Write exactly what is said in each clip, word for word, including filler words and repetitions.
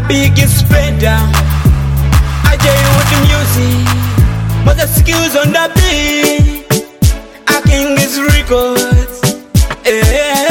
biggest spreader. I tell you with the music, but the skills on the beat. I king is records. Eh,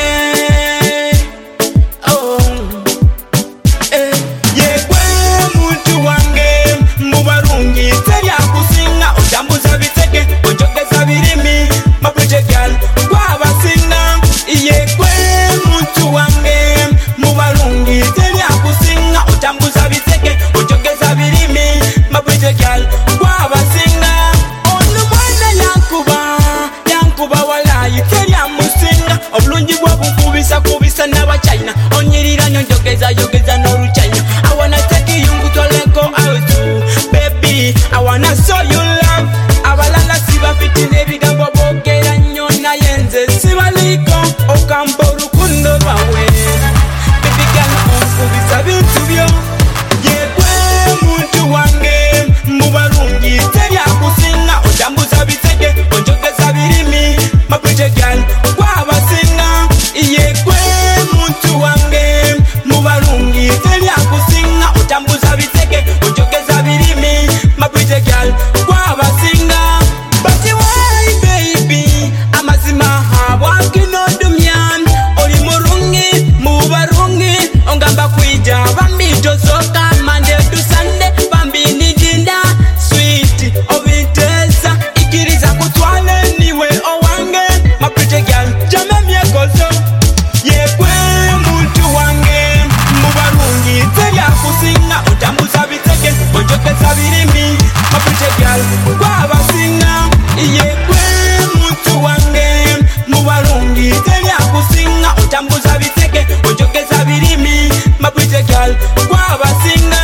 oh, eh, yeah, kwe muntu wange mubarungi teria kusinga otambuza biteke onjogeza birimi mapreche girl kwa basinga. Yeah, kwe muntu wange mubarungi teria kusinga otambuza biteke onjogeza birimi mapreche girl kwa basinga. Onu mwana yankuba yankuba walayi teria musinga obulungi bwa bukubisa kubisa n'abachina onyirira nyonjogeza yogeza n'oruchina. I wanna take you ngutoleko out baby, I wanna show you love. Abalala siba fitine ebigambo bogera nnyo naye nze sibaliko okamba olukundo lwawe baby girl onkubisa bintu byo. Yegwe muntu wange mubarungi teria kusinga otambuza bitege onjogeza birimi mapreche girl kwa basinga. Yegwe muntu wange mubarungi teria kusinga otambuza bitege onjogeza birimi mapreche girl kwa basinga. But why baby amazima habwakinodumya oli murungi mubarungi ongamba kwija bamito soka Monday to Sunday bambi nijinda sweet obintesa ikiriza kutwale niwe owange mapreche girl jame myekozo. Yekwe muntu wange mubarungi teria kusinga otambuza biteke onjogeza birimi mapreche girl kwa basinga. Yekwe muntu wange mubarungi teria kusinga otambuza biteke onjogeza birimi mapreche girl kwa basinga.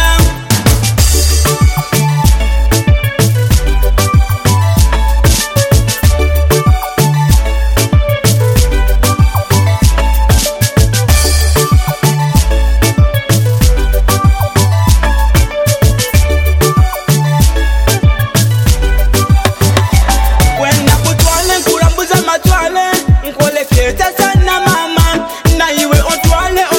Wenda kutwale nkurambuza matwale nkoleketa sana mama na iwe ontwale